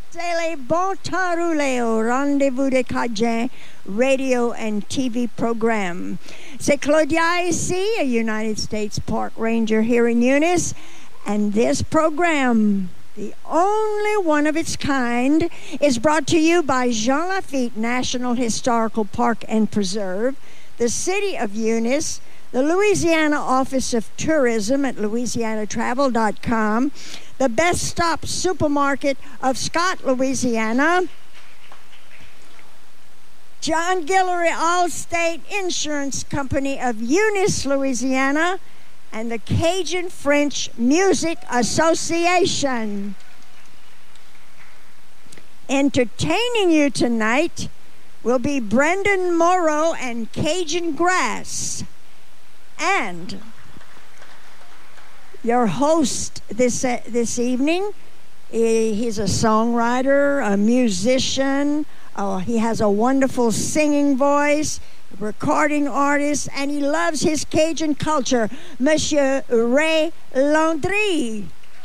C'est les bons temps roulés au rendez-vous des Cajuns radio and TV program. C'est Claudia ici, a United States Park Ranger here in Eunice, and this program, the only one of its kind, is brought to you by Jean Lafitte National Historical Park and Preserve, the City of Eunice, the Louisiana Office of Tourism at louisianatravel.com, the Best Stop Supermarket of Scott, Louisiana, John Guillory Allstate Insurance Company of Eunice, Louisiana, and the Cajun French Music Association. Entertaining you tonight will be Brendan Morrow and Cajun Grass. And your host this evening, he's a songwriter, a musician. He has a wonderful singing voice, a recording artist, and he loves his Cajun culture, Monsieur Ray Landry.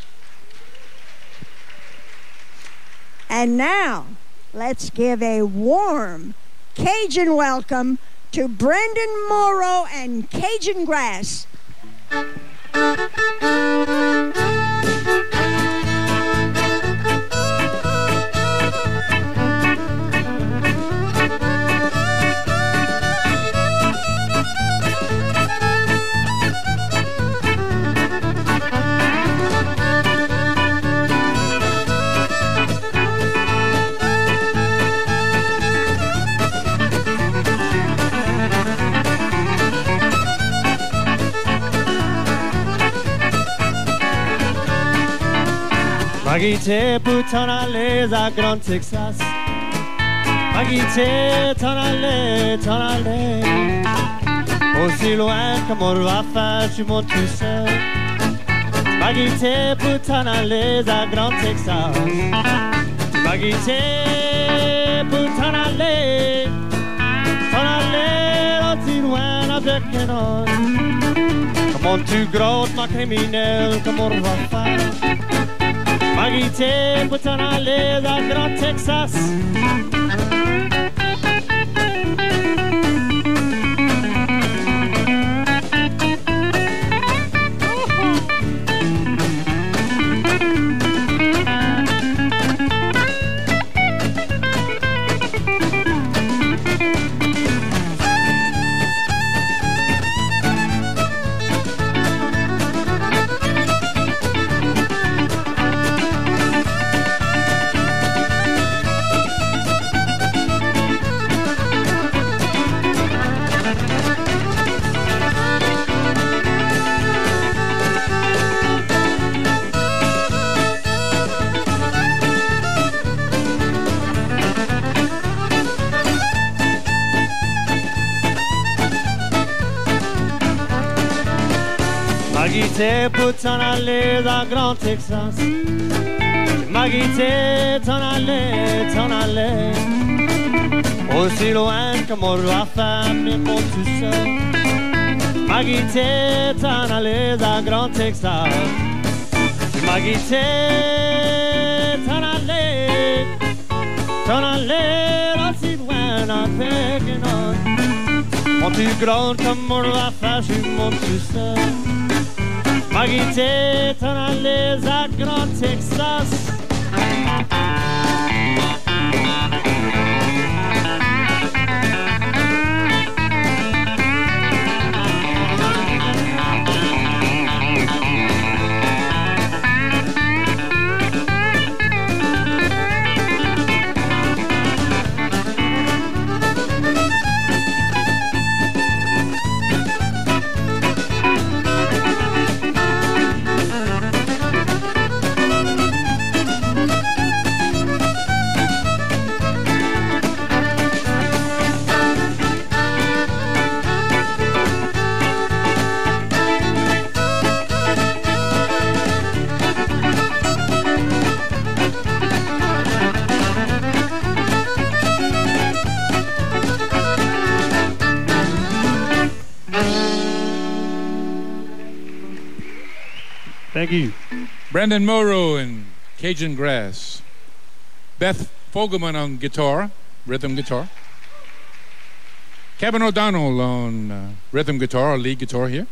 And now, let's give a warm Cajun welcome to Brendan Morrow and Cajun Grass. Magite t'en aller à Grand Texas. Magite t'en aller. Aussi loin que mon roi faire, je monte tout seul. Magite t'en aller à Grand Texas. Magite t'en aller aussi loin avec un homme. Comment tu grottes ma criminelle, comme mon roi faire. Magite t'en aller à Grand Texas. Magite t'en aller à Grand Texas. Magite t'en aller aussi loin que mon roi femme et mon tout seul. Magite t'en aller à Grand Texas. Magite t'en aller aussi loin avec un homme. Mon plus grand comme mon roi femme, je suis mon tout seul. Magite t'en aller à Grand Texas. Thank you. Brendan Morrow and Cajun Grass. Beth Fogelman on guitar, rhythm guitar. Kevin O'Donnell on rhythm guitar, or lead guitar here.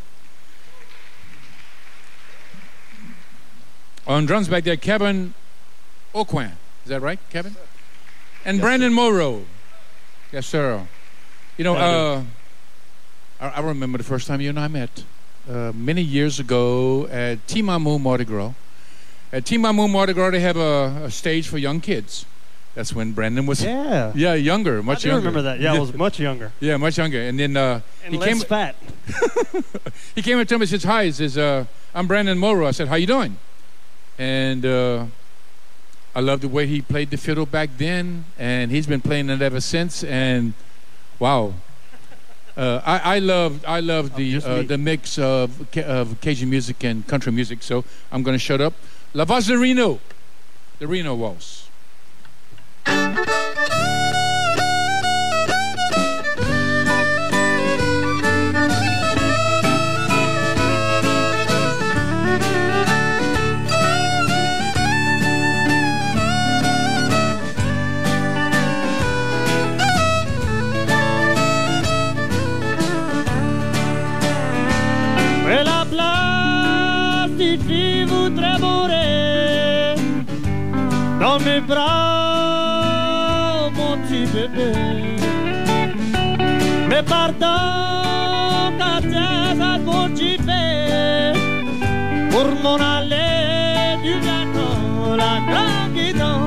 On drums back there, Kevin Aucoin. Is that right, Kevin? And yes, Brandon Morrow. Yes, sir. You know, I remember the first time you and I met many years ago at Timamu Mardi Gras. At Timamu Mardi Gras, they have a stage for young kids. That's when Brandon was younger, much younger. I remember that. Yeah, I was much younger. Yeah, much younger. And then he less fat. He came up to me and says, "Hi," he says, "I'm Brandon Morrow." I said, "How you doing?" And I love the way he played the fiddle back then, and he's been playing it ever since. And wow, I love the mix of Cajun music and country music. So I'm going to shut up. La Voz de Reno, the Reno Waltz. La place ici voudrait mourir dans mes bras, mon petit bébé. Mais pardon, quand t'es mon petit bébé, pour m'en aller du bateau, la grande guidon.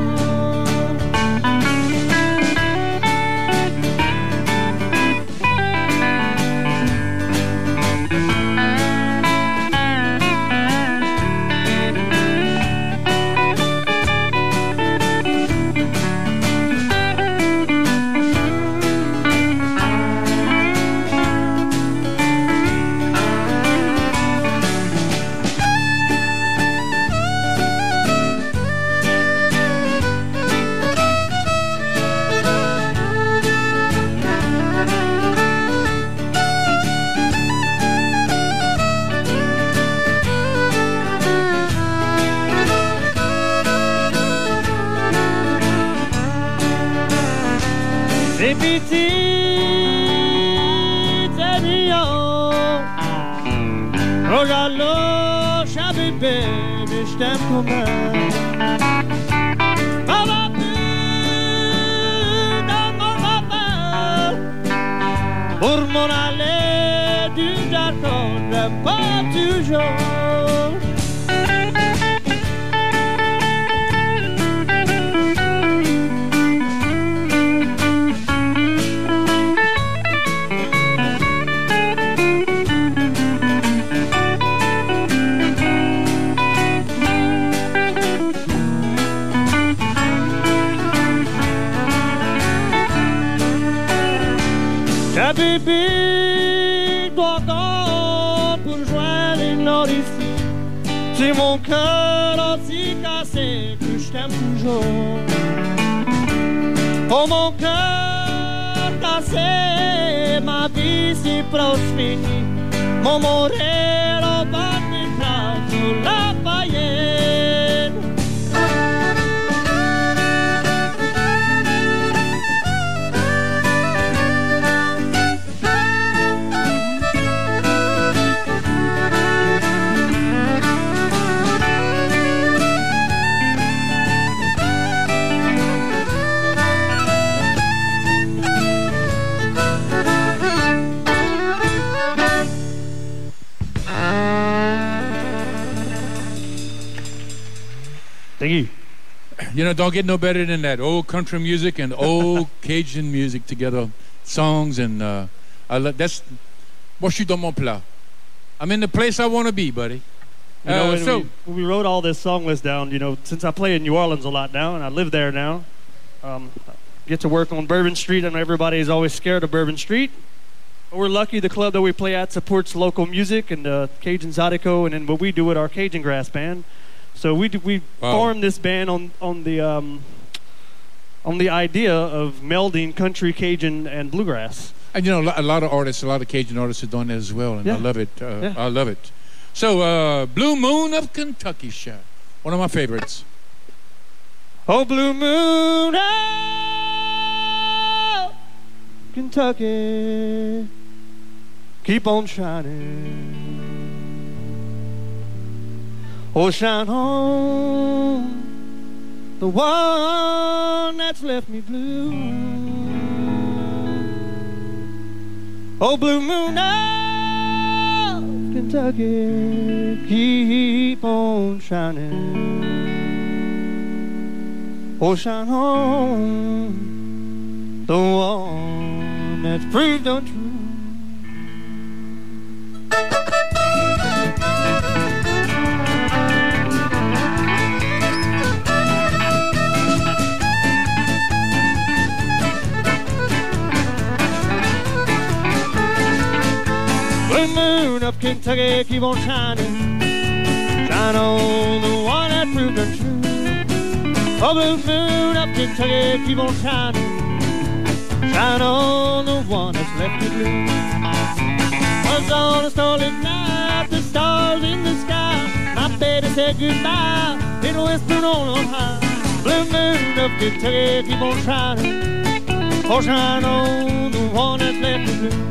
Je t'aime comme maman plus dans mon rappel pour m'en aller du Japon, j'aime pas toujours. Bébé doit attendre pour joindre les nord ici. C'est mon cœur aussi cassé que je t'aime toujours. Oh mon cœur cassé, ma vie si proche finie. Mon mourir au bas des plages sous la paillette. You know, don't get no better than that. Old country music and old Cajun music together, songs, and that's moi je suis dans mon plat. I'm in the place I want to be, buddy. You know, when we wrote all this song list down, you know, since I play in New Orleans a lot now, and I live there now, get to work on Bourbon Street. I know everybody is always scared of Bourbon Street. But we're lucky the club that we play at supports local music and Cajun Zydeco, and then what we do with our Cajun Grass Band. So we formed this band on the idea of melding country, Cajun, and bluegrass. And you know, a lot of artists, a lot of Cajun artists are doing that as well, and I love it. I love it. So, Blue Moon of Kentucky, one of my favorites. Oh, blue moon of Kentucky, keep on shining. Oh, shine on the one that's left me blue. Oh, blue moon of Kentucky, keep on shining. Oh, shine on the one that's proved untrue. Blue moon of Kentucky, keep on shining. Shine on the one that proved untrue. Oh, blue moon of Kentucky, keep on shining. Shine on the one that's left me blue. Was on a starlit night, the stars in the sky. My baby said goodbye, it whispered on high. Blue moon of Kentucky, keep on shining. Oh, shine on the one that's left me blue.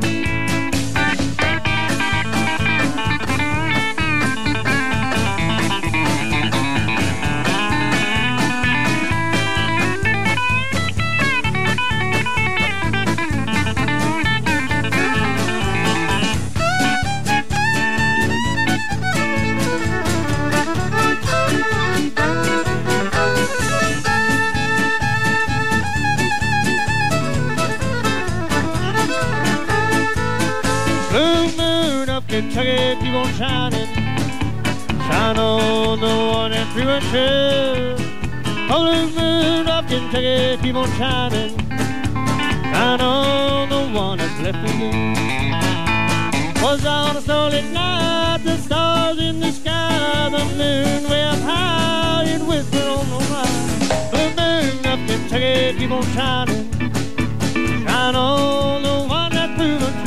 Kentucky, keep on shining. Shine on the one that's true and true. Oh, blue moon of Kentucky, keep on shining. Shine on the one that's left me blue. Was on a starlit night, the stars in the sky, the moon way up high, it whispered on the line. Blue moon of Kentucky, keep on shining. Shine on the one that's proven true.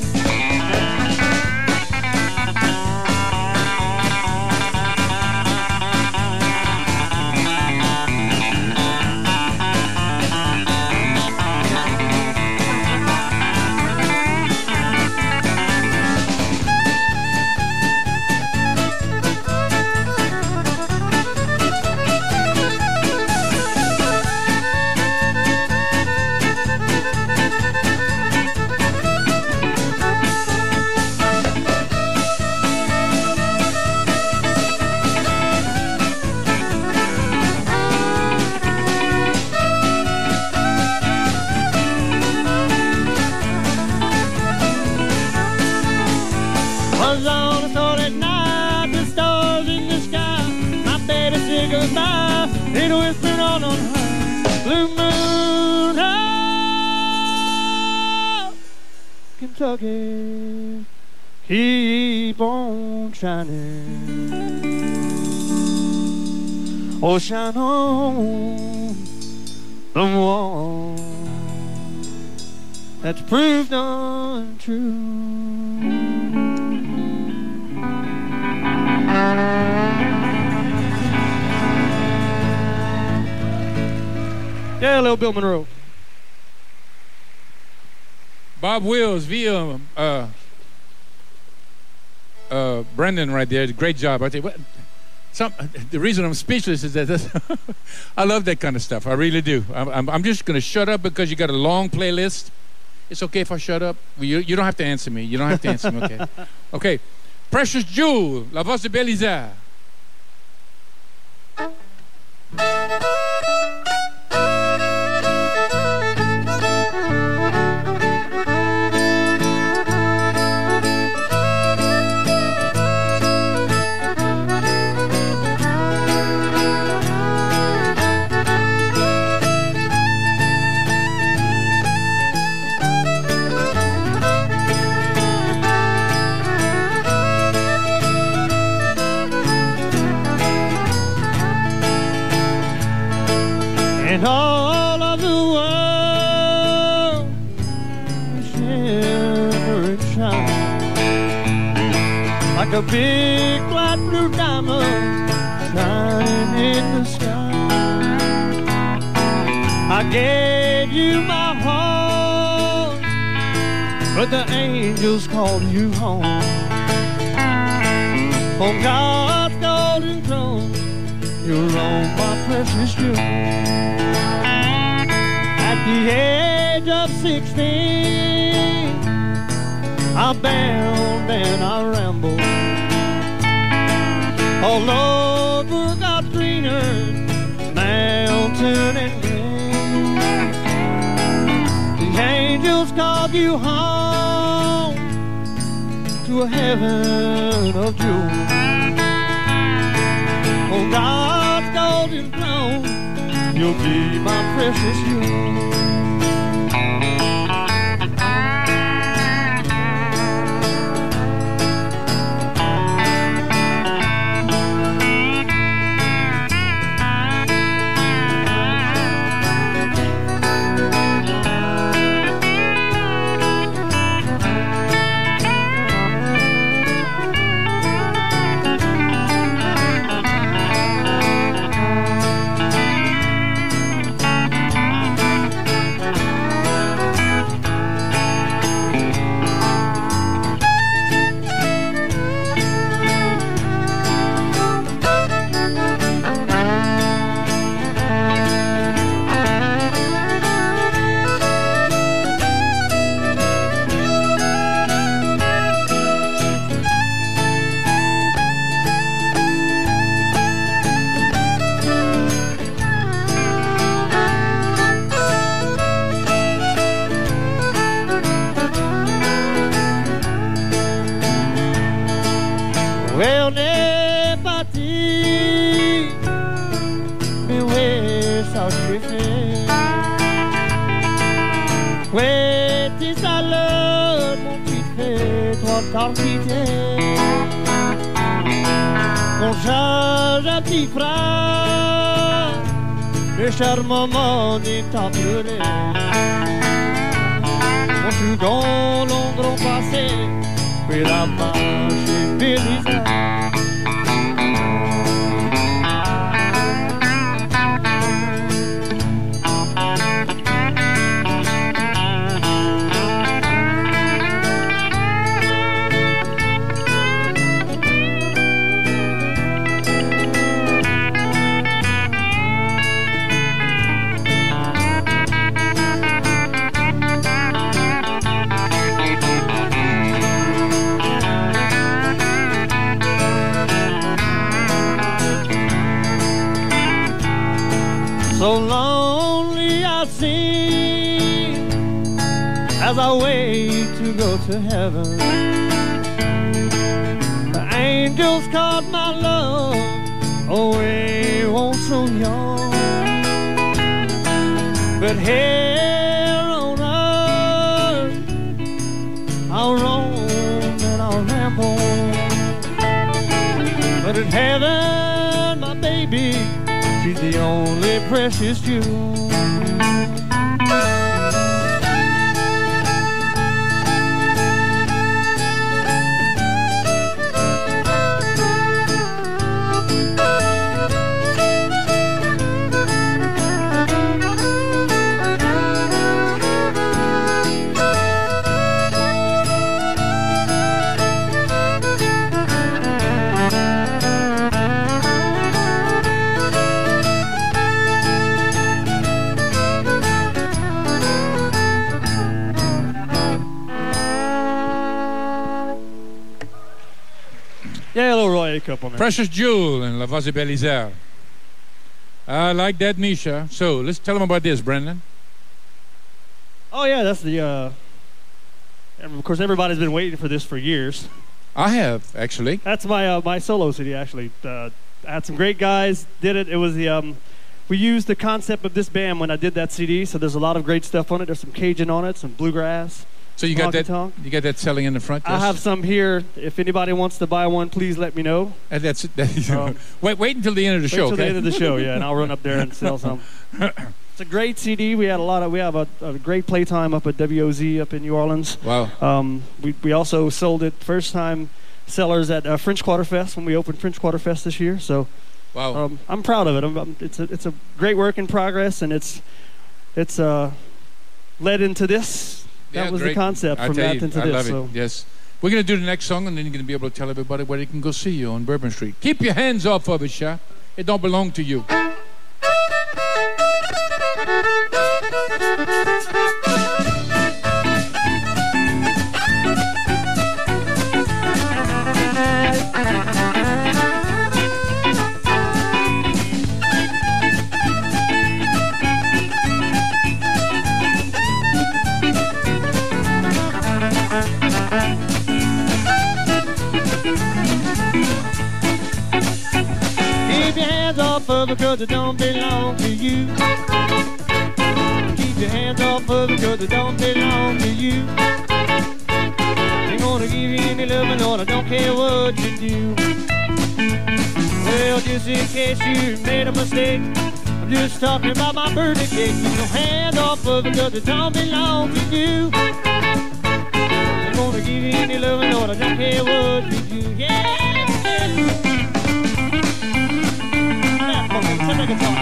It whispered on high. Blue moon of Kentucky, keep on shining. Oh, shine on the one that's proved untrue. Yeah, little Bill Monroe. Bob Wills via Brendan right there. Great job. I tell you what, the reason I'm speechless is that I love that kind of stuff. I really do. I'm just going to shut up because you got a long playlist. It's okay if I shut up? You don't have to answer me. You don't have to answer me, okay? Okay. Precious Jewel, La Voz de Belisaire. And all of the world shimmer and shine like a big bright blue diamond shining in the sky. I gave you my heart, but the angels called you home. On God's golden throne, you're on my precious jewel. At the age of 16, I bound and I rambled all over God's green earth, mountain and plain. The angels called you home to a heaven of jewels. On God's golden throne, you'll be my precious jewel. Well, n'est pas dit, mais ouais, ça j'ai fait. Ouais, t'es à l'heure, mon petit fait, toi t'as quitté. Mon cher, un petit frère, le cher maman n'est pas pleuré. Mon second long passé, puis la marche est brisée. So lonely I seem as I wait to go to heaven. The angels caught my love away once so young. But here on earth I'll roam and I'll ramble. But in heaven, my baby, she's the only precious jewel. Yeah, a little Roy Acup on there. Precious Jewel and La Voz Belisaire. I like that, Misha. So let's tell them about this, Brendan. Oh yeah, that's the. And of course, everybody's been waiting for this for years. I have, actually. That's my my solo CD. Actually, I had some great guys. Did it. It was the. We used the concept of this band when I did that CD. So there's a lot of great stuff on it. There's some Cajun on it, some bluegrass. So you got that? You got that selling in the front? Yes? I have some here. If anybody wants to buy one, please let me know. And that's wait until the end of the show. Wait till okay? the end of the show, yeah, and I'll run up there and sell some. It's a great CD. We have a great playtime up at WOZ up in New Orleans. Wow. We also sold it first time sellers at French Quarter Fest when we opened French Quarter Fest this year. So wow. I'm proud of it. It's a great work in progress, and it's it's led into this. That was great. the concept from that into I this. love So. it. Yes. We're going to do the next song, and then you're going to be able to tell everybody where they can go see you on Bourbon Street. Keep your hands off of it, Sha. It don't belong to you. Keep your hands off of it, cause it don't belong to you. Keep your hands off of it, cause it don't belong to you. Ain't gonna give you any loving, Lord, I don't care what you do. Well, just in case you made a mistake, I'm just talking about my birthday cake. Keep your hands off of it, cause it don't belong to you. Ain't gonna give you any loving, Lord, I don't care what you do. Yeah. Turn the guitar.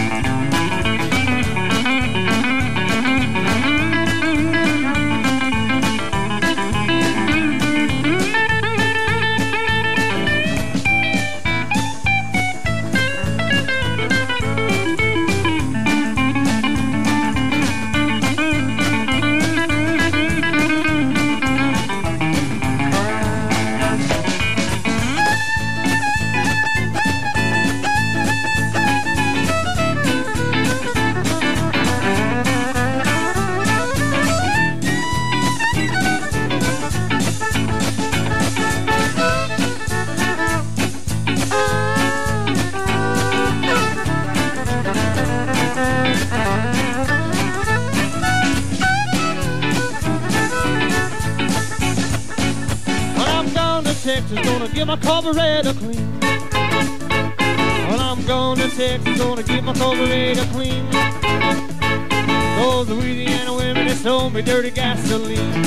Texas, gonna get my carburetor clean. Well, I'm going to Texas, gonna get my carburetor clean. Those Louisiana women that sold me dirty gasoline.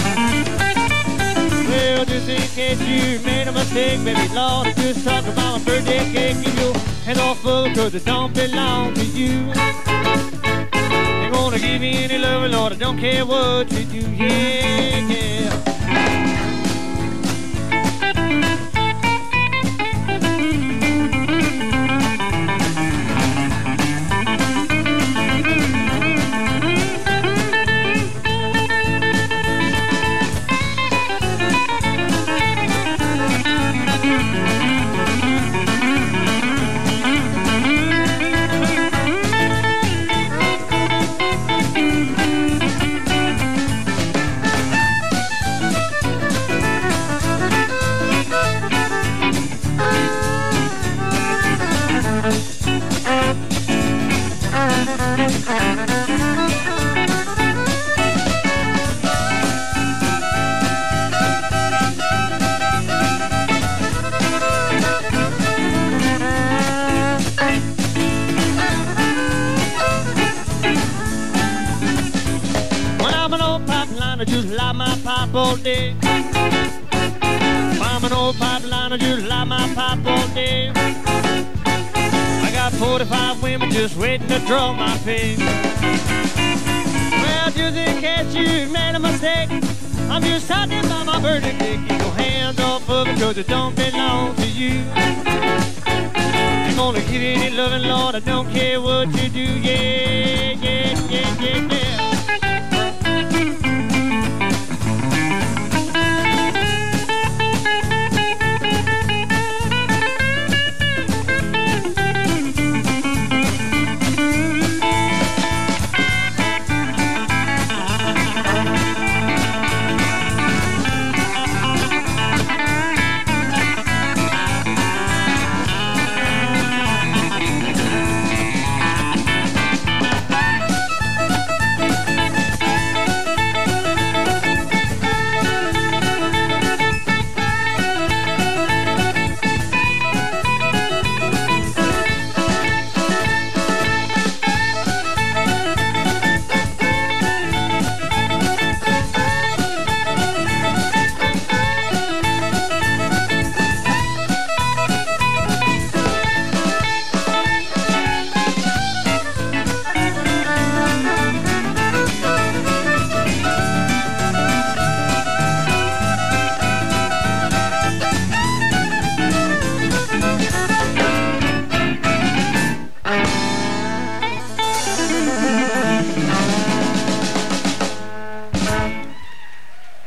Well, just in case you made a mistake, baby, Lord, I just talk about my birthday cake. Keep your hands off of it, cause it don't belong to you. Ain't gonna give you any love, Lord, I don't care what you do, yeah, yeah. I just light my pipe all day. I'm an old pipeline, I just light my pipe all day. I got 45 women just waiting to draw my pay. Well, just in case you made a mistake, I'm just talking about my birthday cake. Keep your hands off of it, cause it don't belong to you. Ain't gonna give you any loving, Lord, I don't care what you do. Yeah, yeah, yeah, yeah, yeah.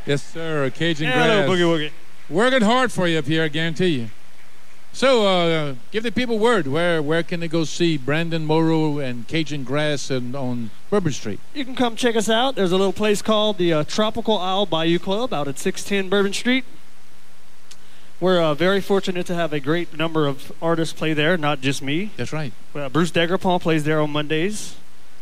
Yes, sir. Cajun Yeah, Grass. little boogie woogie. Working hard for you up here, I guarantee you. So, give the people word. Where can they go see Brandon Morrow and Cajun Grass on Bourbon Street? You can come check us out. There's a little place called the Tropical Isle Bayou Club out at 610 Bourbon Street. We're very fortunate to have a great number of artists play there, not just me. That's right. Bruce Degrapont plays there on Mondays.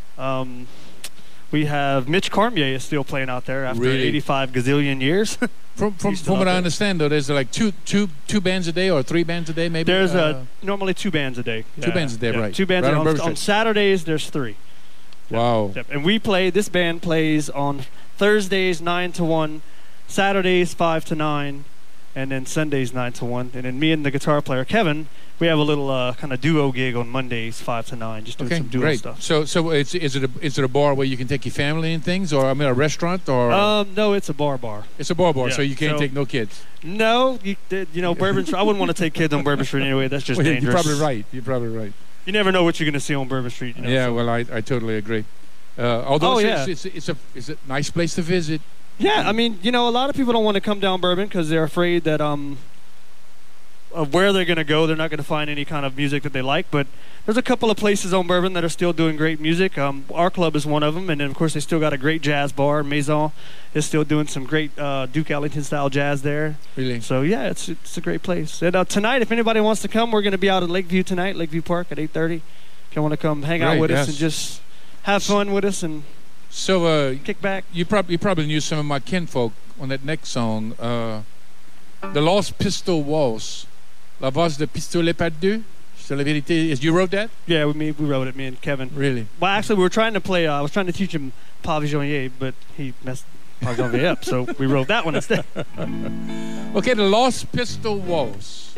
We have Mitch Cormier is still playing out there after Really? 85 gazillion years. From what I understand, though, there's like two bands a day or 3 bands a day, maybe. There's normally 2 bands a day. Two bands a day, right? 2 bands Right a on day. Bourbon On Street. Saturdays, there's 3. Wow. Yep. And we play. This band plays on Thursdays 9 to 1, Saturdays 5 to 9, and then Sundays 9 to 1. And then me and the guitar player Kevin, we have a little kind of duo gig on Mondays 5 to 9, just doing Okay, some duo great. stuff. So is it a bar where you can take your family and things, or I mean a restaurant, or No, it's a bar. it's a bar, yeah, so you can't so- take no kids. No, you know Bourbon Street. I wouldn't want to take kids on Bourbon Street anyway. That's just Well, dangerous. You're probably right. You're probably right. You never know what you're going to see on Bourbon Street. You know, Yeah, so. well, I totally agree. Although Oh, yeah. it's a nice place to visit. Yeah, I mean, a lot of people don't want to come down Bourbon because they're afraid that of where they're going to go. They're not going to find any kind of music that they like. But there's a couple of places on Bourbon that are still doing great music. Our club is one of them, and then of course they still got a great jazz bar. Maison is still doing some great Duke Ellington style jazz there. Really. So yeah, it's a great place. And tonight, if anybody wants to come, we're going to be out at Lakeview tonight, Lakeview Park at 8:30. If you want to come hang out Great, with yes. us and just have fun with us and So kick back. you probably knew some of my kinfolk on that next song, the Lost Pistol Waltz, La Valse de Pistolet Perdu. C'est la vérité. You wrote that? Yeah, we wrote it, me and Kevin. Really? Well, actually, we were trying to play. I was trying to teach him Pavillonnier, but he messed Pavillonnier up, so we wrote that one instead. Okay, the Lost Pistol Waltz.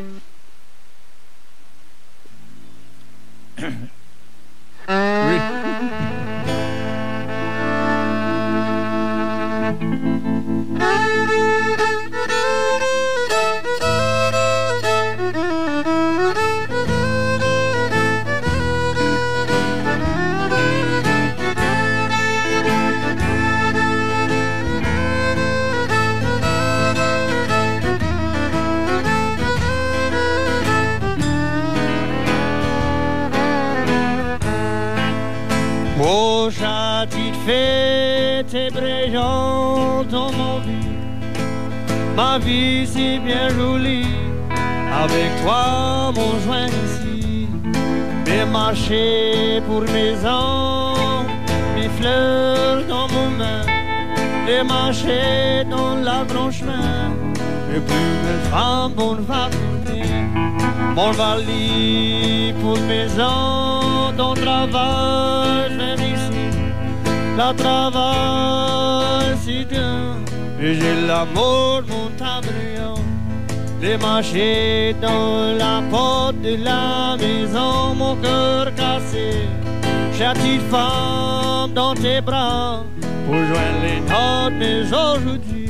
Oh, petite fête est brillante dans mon vie. Ma vie si bien jolie. Avec toi, mon joint ici. Mes marchés pour mes ans. Mes fleurs dans mon main. Les marchés dans la grand chemin. Et plus belle femme, on va tourner. Mon vali pour mes ans. Dans le travail, même ici. La travail si bien. Et j'ai l'amour, mon tabrion. Les marchés dans la porte de la maison, mon cœur cassé. J'ai la petite femme dans tes bras pour joindre les notes, mais aujourd'hui.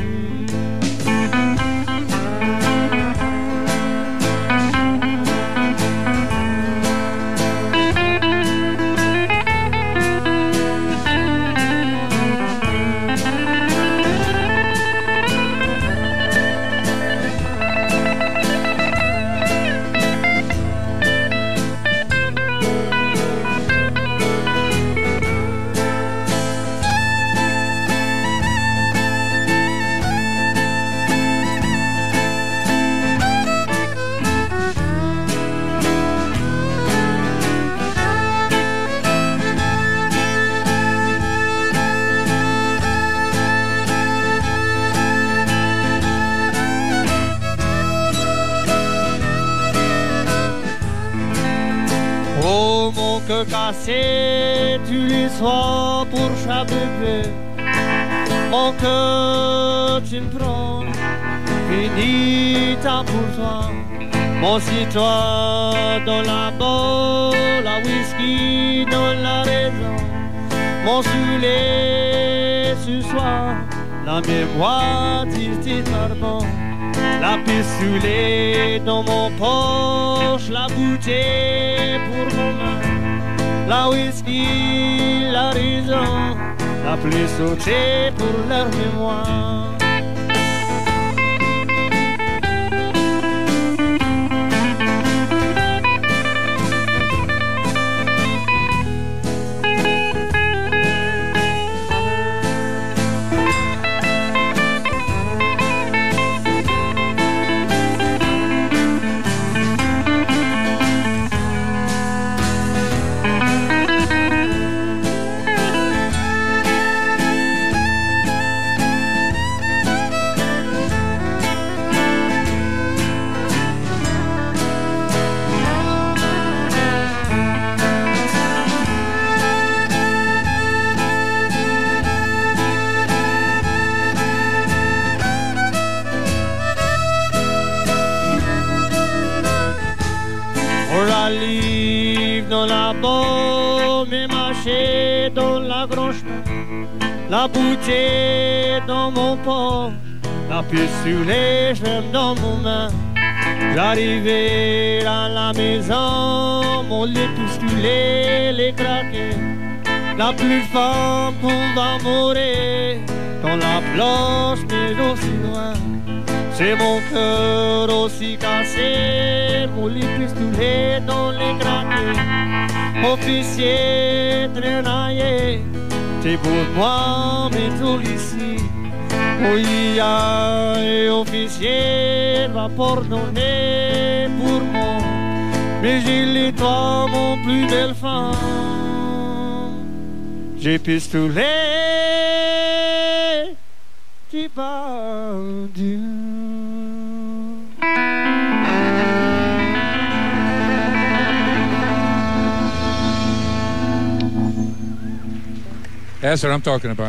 Oh, mon cœur cassé tous les soirs pour chaque bébé. Mon cœur, tu me prends, fini temps pour toi. Mon citoyen dans la bolle, la whisky dans la raison. Mon soulet ce soir, la mémoire tirée charbon. La pistolet dans mon poche, la bouteille pour mon main. La whisky, la raison, la plus sautée pour leur mémoire. accroche-moi. La bouteille dans mon port, la puce sur les cheveux dans mon main. J'arrivais à la maison, mon lit bousculé, les craqués. La plus femme qu'on va mourir, dans la planche mais aussi loin. C'est mon cœur aussi cassé, mon lit bousculé dans les craqués. Officier traînaillé, c'est pour moi mais tout ici. Oui, et officier va pardonner pour moi, mais j'ai toi mon plus belle femme. J'ai pistolé, tu parles Dieu. That's what I'm talking about.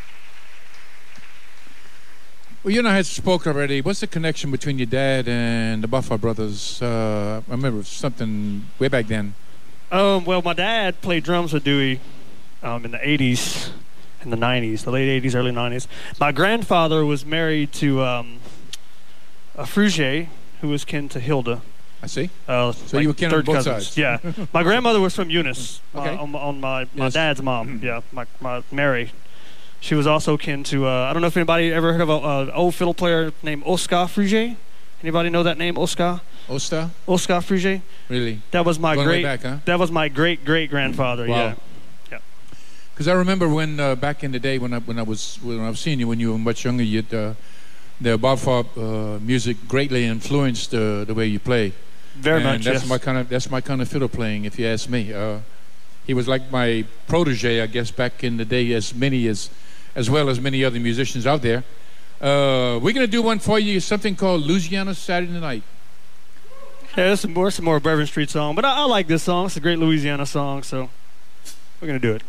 Well, you and I had spoken already. What's the connection between your dad and the Buffer Brothers? I remember something way back then. Well, my dad played drums with Dewey in the 80s and the 90s, the late 80s, early 90s. My grandfather was married to a Frugier, who was kin to Hilda. I see. So like you were kin on both cousins. sides. Yeah. My grandmother was from Eunice, Okay. on my Yes. dad's mom. Yeah, my Mary. She was also kin to, I don't know if anybody ever heard of an old fiddle player named Oscar Frugier. Anybody know that name, Oscar? Osta? Oscar Frugier? Really? That was my Going way great. back, huh? That was my great grandfather. Wow. Yeah. Because I remember when back in the day when I was seeing you when you were much younger, the Buffer music greatly influenced the way you play. Very And much. That's Yes. my kind of fiddle playing, if you ask me. He was like my protege, I guess, back in the day, as well as many other musicians out there. We're gonna do one for you, something called Louisiana Saturday Night. Yeah, there's some more Bourbon Street song, but I like this song. It's a great Louisiana song, so we're gonna do it.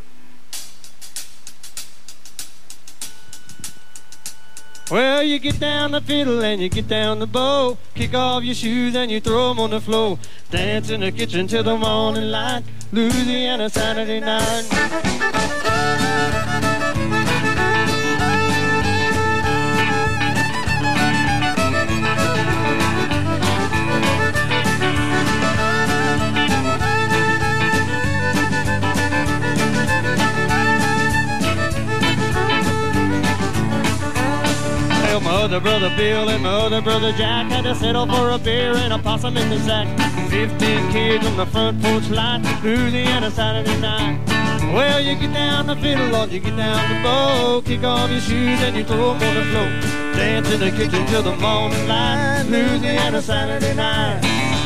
Well, you get down the fiddle and you get down the bow. Kick off your shoes and you throw them on the floor. Dance in the kitchen till the morning light. Louisiana Saturday night. Well, my other brother Bill and my other brother Jack had to settle for a beer and a possum in the sack. 15 kids on the front porch lot, Louisiana Saturday night. Well, you get down the fiddle or you get down the bow. Kick off your shoes and you throw them on the floor. Dance in the kitchen till the morning light, Louisiana Saturday night.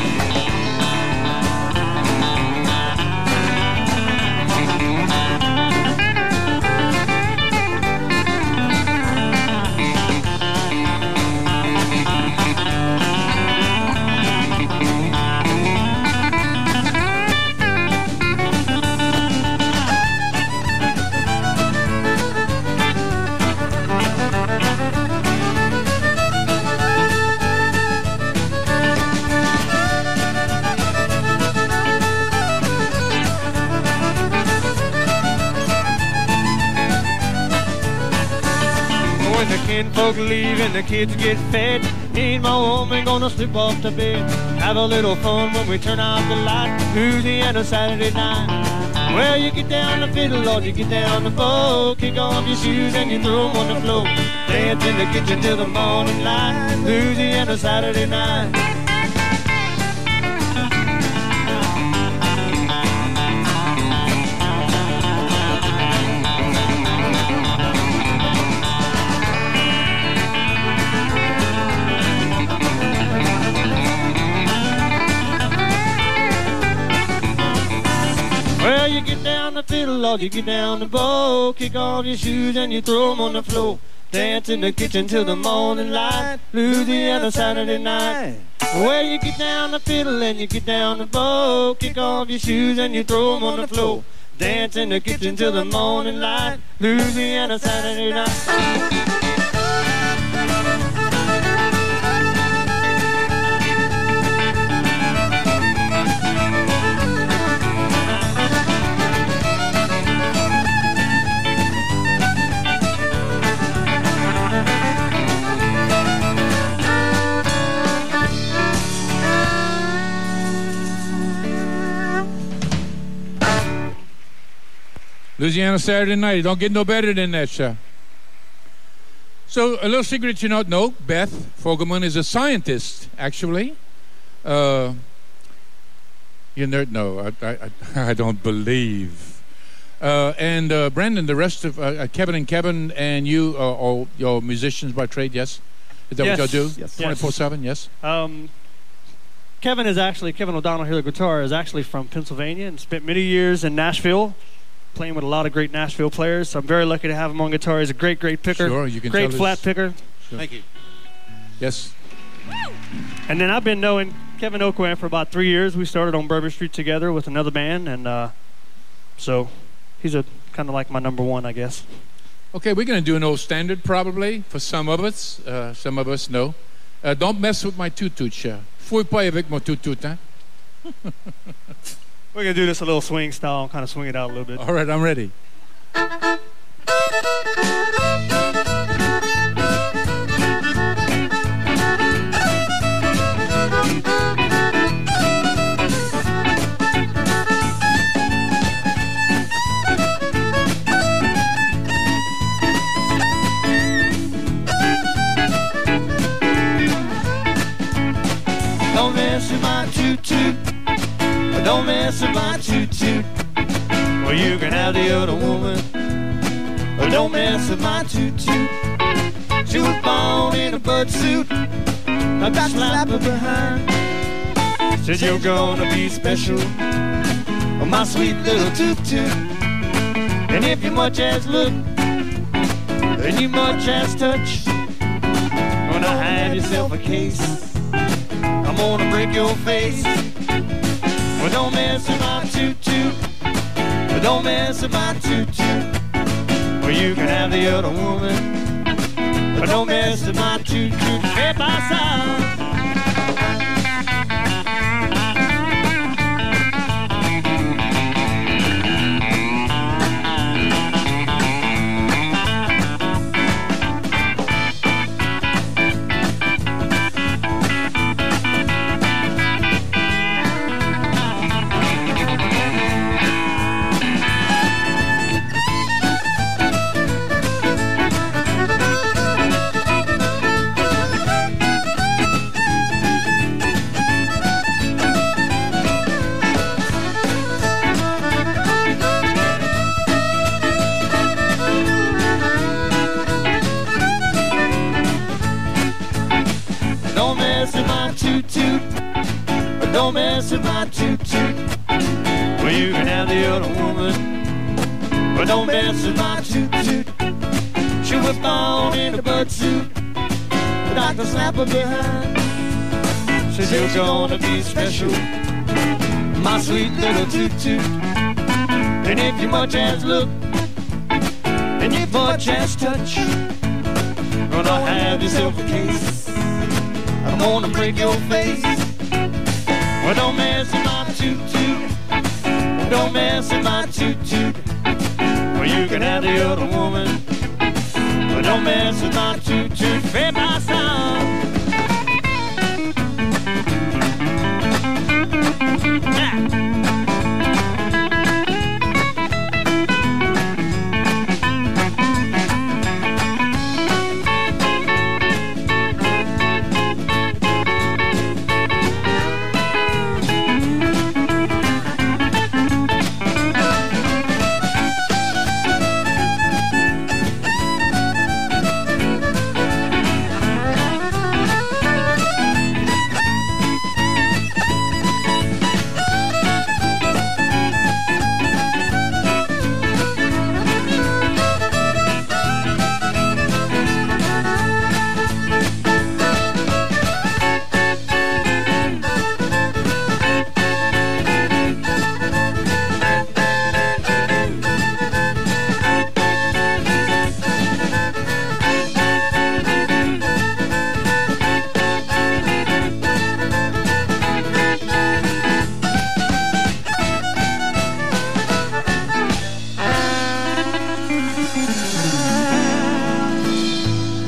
When the kinfolk leave and the kids get fed, me and my woman gonna slip off to bed. Have a little fun when we turn out the light, Louisiana Saturday night. Well, you get down the fiddle or you get down the bow. Kick off your shoes and you throw them on the floor. Dance in the kitchen till the morning light, Louisiana Saturday night. Well, you get down the fiddle or you get down the bow. Kick off your shoes and you throw them on the floor. Dance in the kitchen till the morning light, Louisiana Saturday night. Well, you get down the fiddle and you get down the bow. Kick off your shoes and you throw them on the floor. Dance in the kitchen till the morning light, Louisiana Saturday night. Louisiana Saturday night. It don't get no better than that, sir. So a little secret you don't know, Beth Fogelman is a scientist, actually. You nerd? No, I don't believe. And Brandon, the rest of Kevin and you are all your musicians by trade, yes? Is that what y'all do? Yes. 24/7, yes? Kevin O'Donnell here, the guitar, is actually from Pennsylvania and spent many years in Nashville, playing with a lot of great Nashville players. So I'm very lucky to have him on guitar. He's a great picker. Sure, you can great tell flat picker. Sure. Thank you. Yes. And then I've been knowing Kevin Oakwan for about 3 years. We started on Bourbon Street together with another band, and so he's a kind of like my number one, I guess. Okay, we're going to do an old standard probably for some of us. Some of us know. Don't mess with my toot-toot, sir. Fouille pas avec mon toot-toot, hein? We're going to do this a little swing style, kind of swing it out a little bit. All right, I'm ready. Don't mess with my toot-toot. Don't mess with my toot-toot. Well, you can have the other woman. But don't mess with my toot-toot. She was born in a bud suit. I got to slap her behind. Said you're gonna be special. Oh, my sweet little toot-toot. And if you much as look, and you much as touch, gonna have yourself a case. I'm gonna break your face. Well, don't mess with my toot-toot. Well, don't mess with my toot-toot. Well, you can have the other woman. But don't mess with my toot-toot. Step outside. Don't mess with my toot-toot. Don't mess with my toot-toot. Well, you can have the other woman. But don't mess with my toot-toot. She was born in a bud suit. The doctor slapped her behind. Said you're gonna be special. My sweet little toot-toot. And if you much as look, and you much as touch, gonna have yourself a case. I'm gonna break your face. Well, don't mess with my toot-toot. Don't mess with my toot-toot. Well, you can have the other woman. But don't mess with my toot-toot. Fed by sound. Yeah.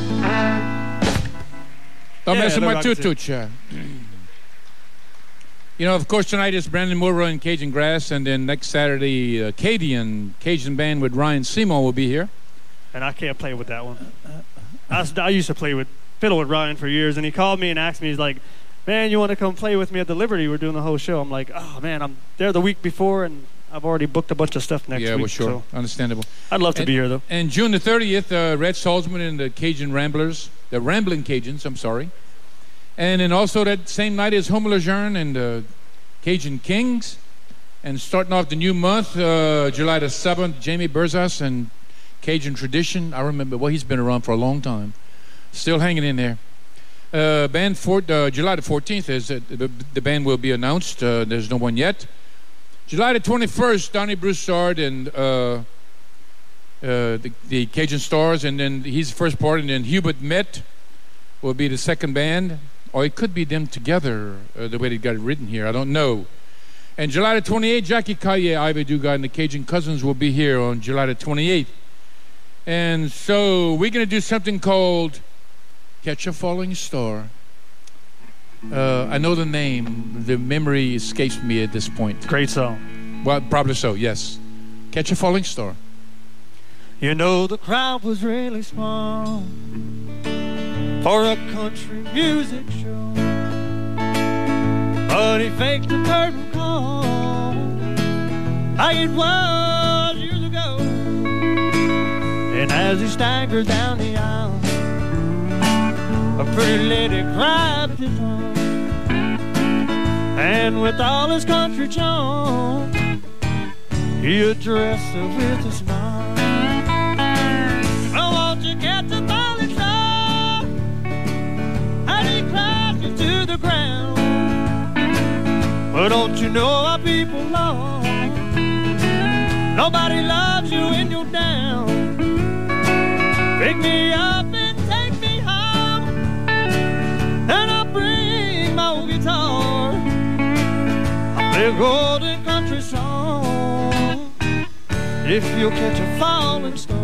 Don't mess with no, my I can see. toot-toot, sir. You know, of course, tonight is Brandon Moore and Cajun Grass, and then next Saturday, Cajun band with Ryan Seymour will be here. And I can't play with that one. I used to play with fiddle with Ryan for years, and he called me and asked me, he's like, man, you want to come play with me at the Liberty? We're doing the whole show. I'm like, oh, man, I'm there the week before, and I've already booked a bunch of stuff next week. Yeah, well, sure. So Understandable. I'd love to be here, though. And June the 30th, Red Salzman and the Cajun Ramblers, the Rambling Cajuns, I'm sorry. And then also that same night is Homer Lejeune and the Cajun Kings. And starting off the new month, July the 7th, Jamie Berzas and Cajun Tradition. I remember, well, he's been around for a long time. Still hanging in there. July the 14th is the band will be announced. There's no one yet. July the 21st, Donnie Broussard and the Cajun Stars, and then he's the first part, and then Hubert Met will be the second band. Or it could be them together, the way they got it written here. I don't know. And July the 28th, Jackie Collier, Ivy Dugas, and the Cajun Cousins will be here on July the 28th. And so we're going to do something called Catch a Falling Star. I know the name. The memory escapes me at this point. Great song. Well, probably so, yes. Catch a Falling Star. You know the crowd was really small for a country music show, but he faked a curtain call like it was years ago. And as he staggered down the aisle, a pretty lady grabbed his arm, and with all his country charm, he addressed her with a smile. Well, won't you get the falling star? And he crashes to the ground. But don't you know how people love? Nobody loves you when you're down. Pick me up and take me home, and I'll bring my old guitar. I'll play a golden country song if you'll catch a falling star.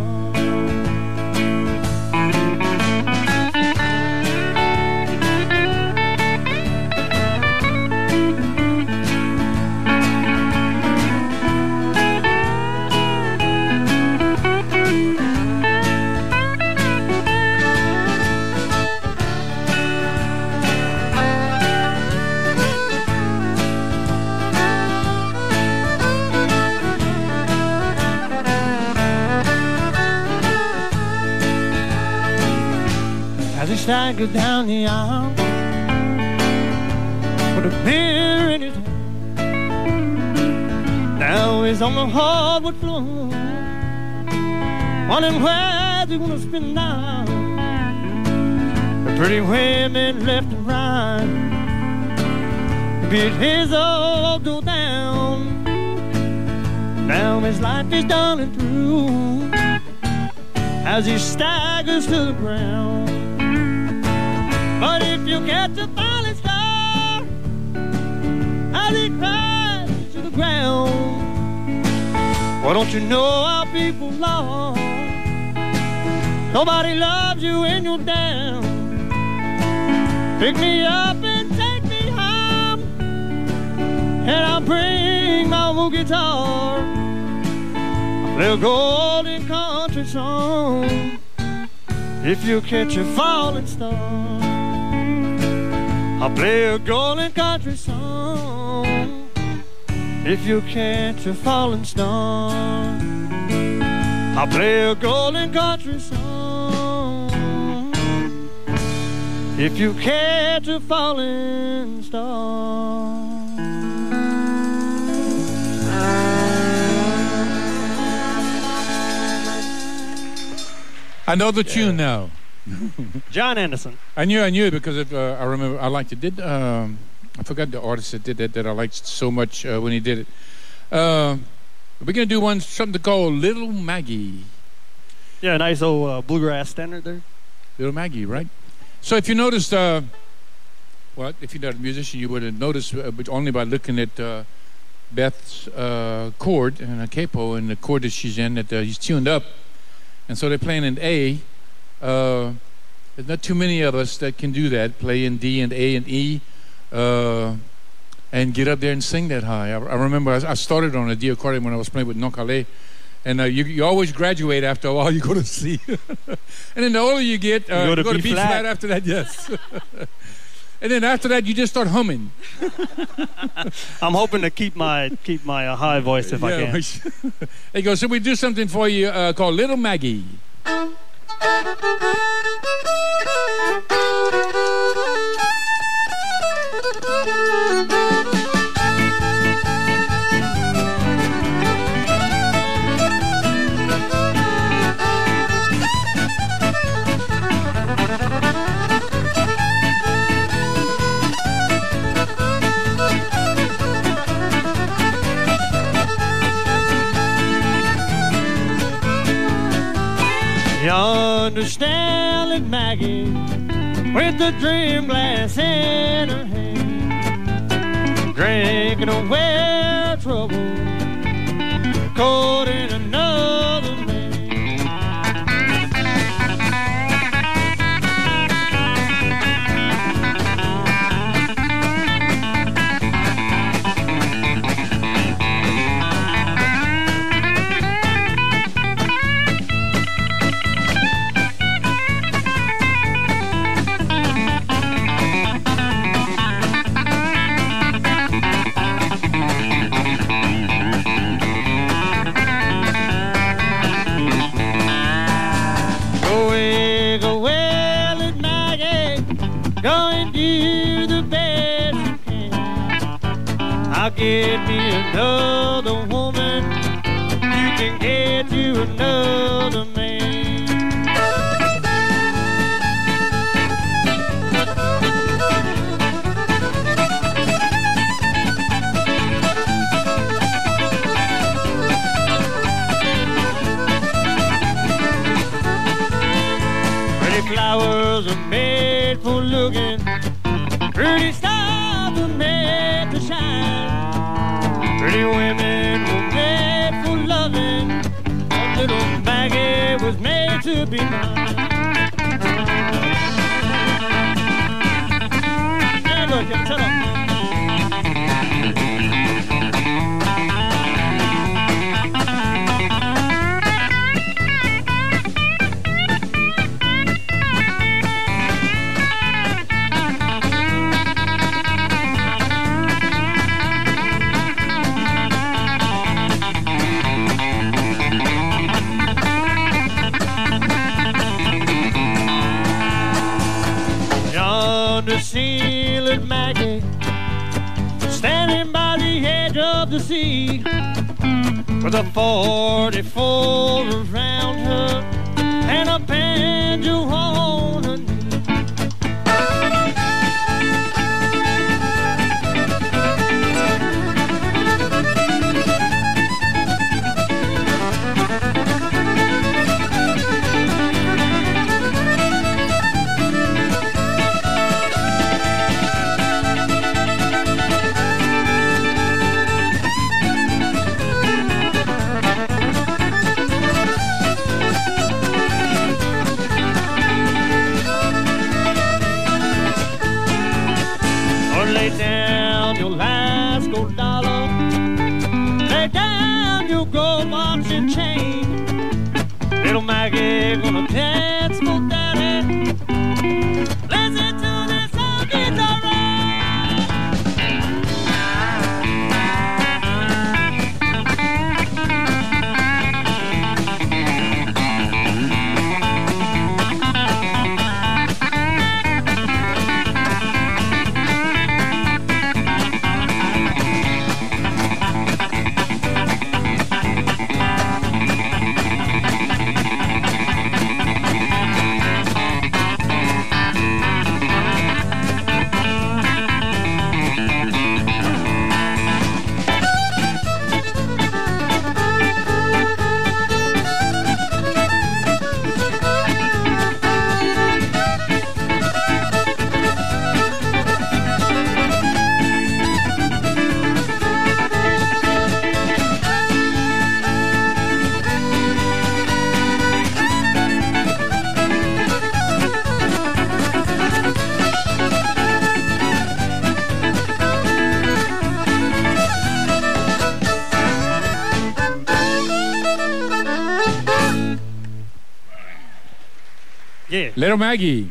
Staggered down the aisle with a beer in his hand. Now he's on the hardwood floor, wondering where they're gonna spend the night. The pretty women left and right beat his old door down. Now his life is done and through as he staggers to the ground. But if you catch a falling star as he cries to the ground, why don't you know how people love? Nobody loves you when you're down. Pick me up and take me home, and I'll bring my old guitar. I'll play a golden country song if you catch a falling star. I'll play a golden country song if you catch a falling star. I'll play a golden country song if you catch a falling star. I know the tune now. John Anderson. I knew it because I remember I liked it. I forgot the artist that did that I liked so much when he did it. We're gonna do something called Little Maggie. Yeah, nice old bluegrass standard there. Little Maggie, right? So if you noticed, if you're not a musician, you would have noticed, but only by looking at Beth's chord and a capo and the chord that she's in, that he's tuned up, and so they're playing in A. There's not too many of us that can do that, play in D and A and E. and get up there and sing that high. I remember I started on a D accordion when I was playing with Nokale. And you always graduate after a while. You go to C. And then the older you get, you go to B flat after that, yes. And then after that, you just start humming. I'm hoping to keep my high voice if I can. There you go. So we do something for you called Little Maggie. You understand it, Maggie, with the dream glass in her hand, drinking away her trouble, courting another man. Get me another woman, you can get you another man. Pretty flowers are made for looking, pretty stars are made to shine. Pretty women were made for loving. A little Maggie was made to be mine. There you go, Jim, shut up. Sealing Maggie, standing by the edge of the sea, with a 44 around her and a banjo on her knee. Little Maggie gonna dance for daddy. Listen to this song, it's Yeah. Little Maggie.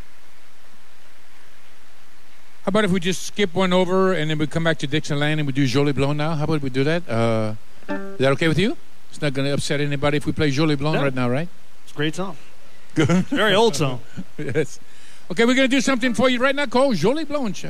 How about if we just skip one over and then we come back to Dixieland and we do Jolie Blonde now? How about we do that? Is that okay with you? It's not going to upset anybody if we play Jolie Blonde right now, right? It's a great song. Good. It's a very old song. Yes. Okay, we're going to do something for you right now called Jolie Blonde.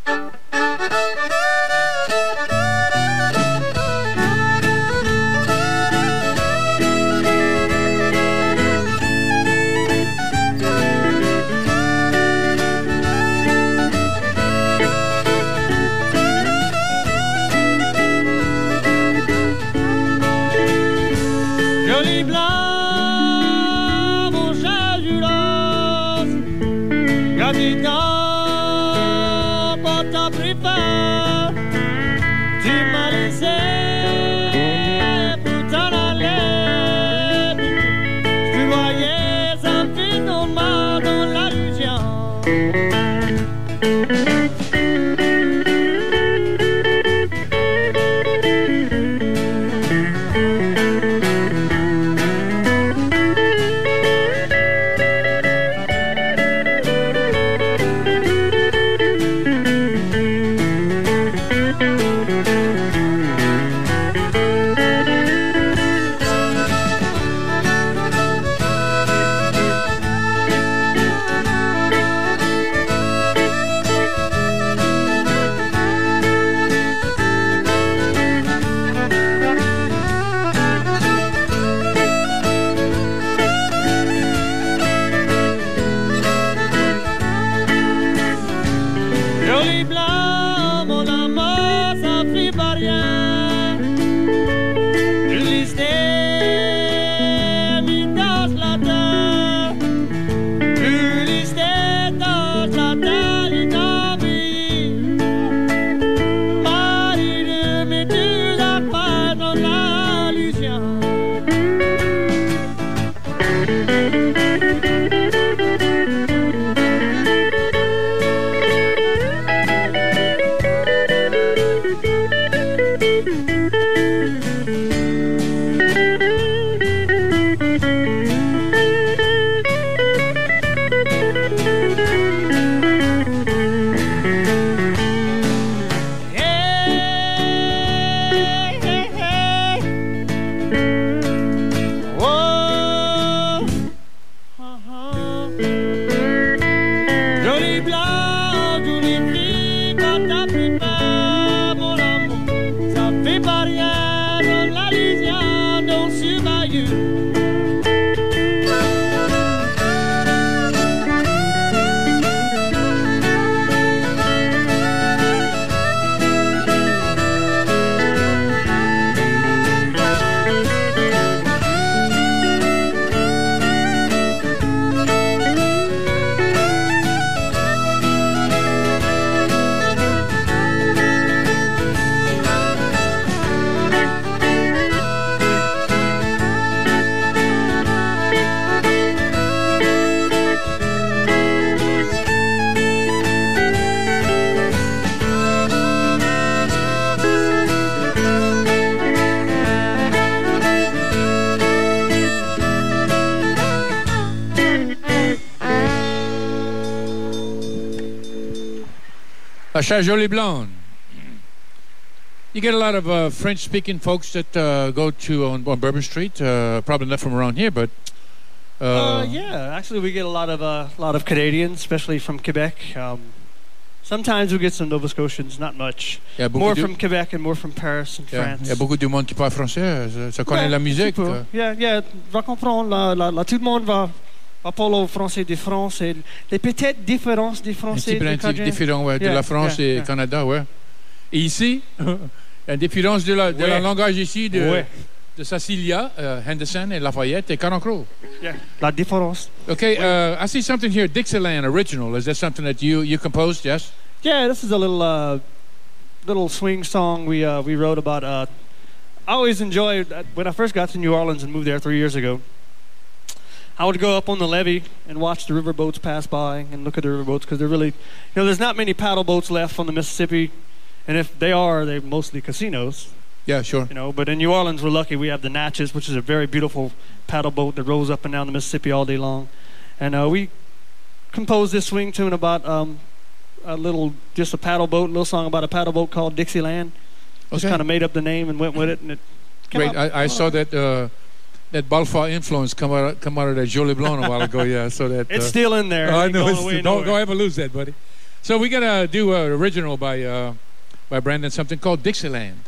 Jolie Blonde, mon chat Judas, capitaine, pour ta préfère, tu m'as laissé pour t'en aller. Tu voyais infiniment dans la région. Jolie Blonde, mon amour, ça fait pas rien. Je listais, mis dans la terre. Je listais dans la terre, il t'a mis. Marie de mes deux affaires dans la lucienne. Hey, hey, hey. Oh, Jolie Blonde, jolie fille, quand t'as pris peur, mon amour, ça fait pas rien dans la Louisiane, dans ce bayou. La chère Jolie Blonde. You get a lot of French-speaking folks that go to on Bourbon Street. Probably not from around here, but Yeah, actually, we get a lot of Canadians, especially from Quebec. Sometimes we get some Nova Scotians, not much. More from Quebec and more from Paris and France. Il y a beaucoup de monde qui parle français. Ça connaît la musique. Yeah, va comprendre. Tout le monde va parler au français de France et les petites différences des Français. Un petit peu différent, ouais, de la France et Canada, ouais. Et ici, la différence de la langage ici de Cecilia, Henderson et Lafayette et Carencro. Yeah, la différence. Okay, I see something here, Dixieland original. Is that something that you composed? Yes. Yeah, this is a little swing song we wrote about. I always enjoyed when I first got to New Orleans and moved there 3 years ago. I would go up on the levee and watch the river boats pass by and look at the river boats because they're really, there's not many paddle boats left on the Mississippi, and if they are, they're mostly casinos. Yeah, sure. But in New Orleans, we're lucky. We have the Natchez, which is a very beautiful paddle boat that rolls up and down the Mississippi all day long. And we composed this swing tune about just a paddle boat, a little song about a paddle boat called Dixieland. Just kind of made up the name and went with it, and it came Great. out. I saw that that Balfour influence come out of that Jolie Blanc a while ago. Yeah, so that It's still in there. I Ain't know. going away Don't nowhere. ever lose that, buddy. So we gotta do an original by Brandon, something called Dixieland.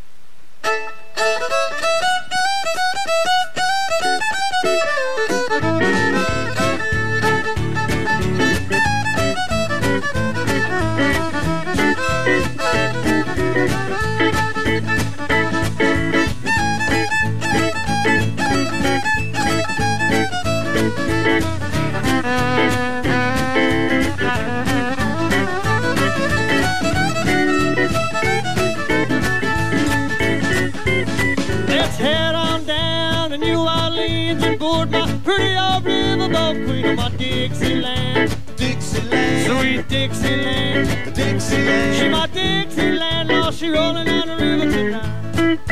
Let's head on down to New Orleans and board my pretty old riverboat, queen of my Dixieland. Dixieland, Sweet Dixieland. Dixieland. She my Dixieland, Lord, she rolling down the river tonight.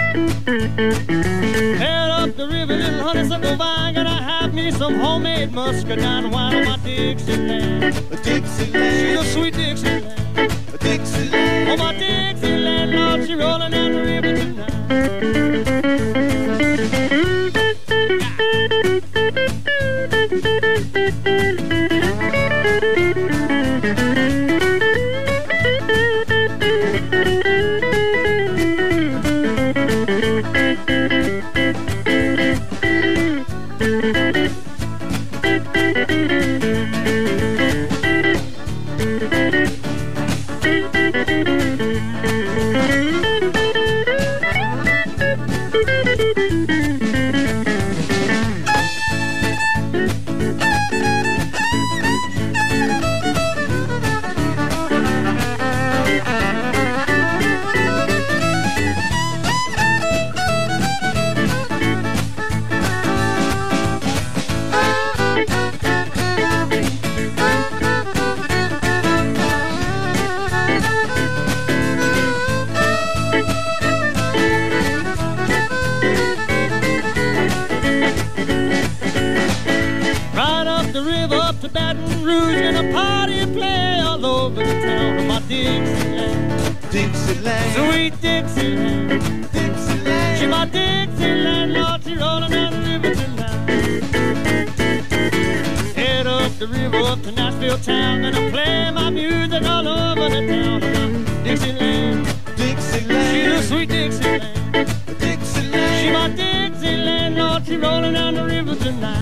Head up the river, little honeysuckle vine, gonna have me some homemade muscadine wine on my Dixieland. Dixieland, She's a sweet Dixieland. Dixieland. Oh, my Dixieland, Lord, she rolling down the river tonight. Right up the river, up to Baton Rouge, gonna party and play all over the town of my Dixieland. Dixieland, Sweet Dixieland. Dixieland. She my Dixieland, Lord, she rolling down the river tonight. Head up the river, up to Nashville town, gonna play my music all over the town of my Dixieland. Dixieland, She's a sweet Dixieland. Dixieland. She my Dixieland, Lord, she rolling down the river tonight.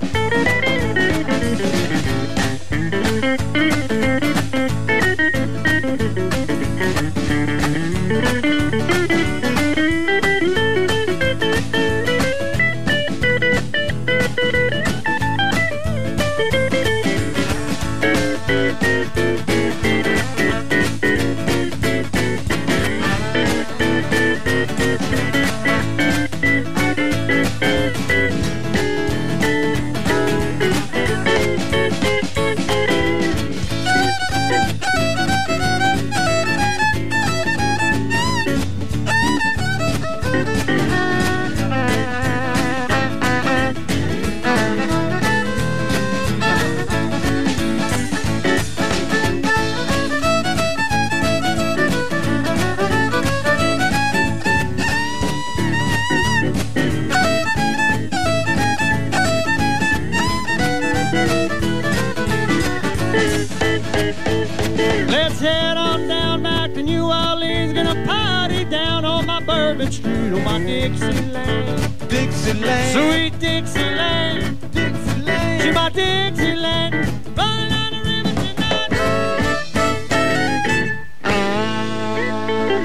Let's head on down back to New Orleans, gonna party down on my Bourbon Street, on my Dixieland. Dixieland, Sweet Dixieland. Dixieland. She my Dixieland, rolling down the river tonight.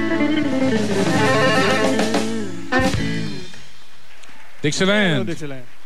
Dixieland. Dixieland.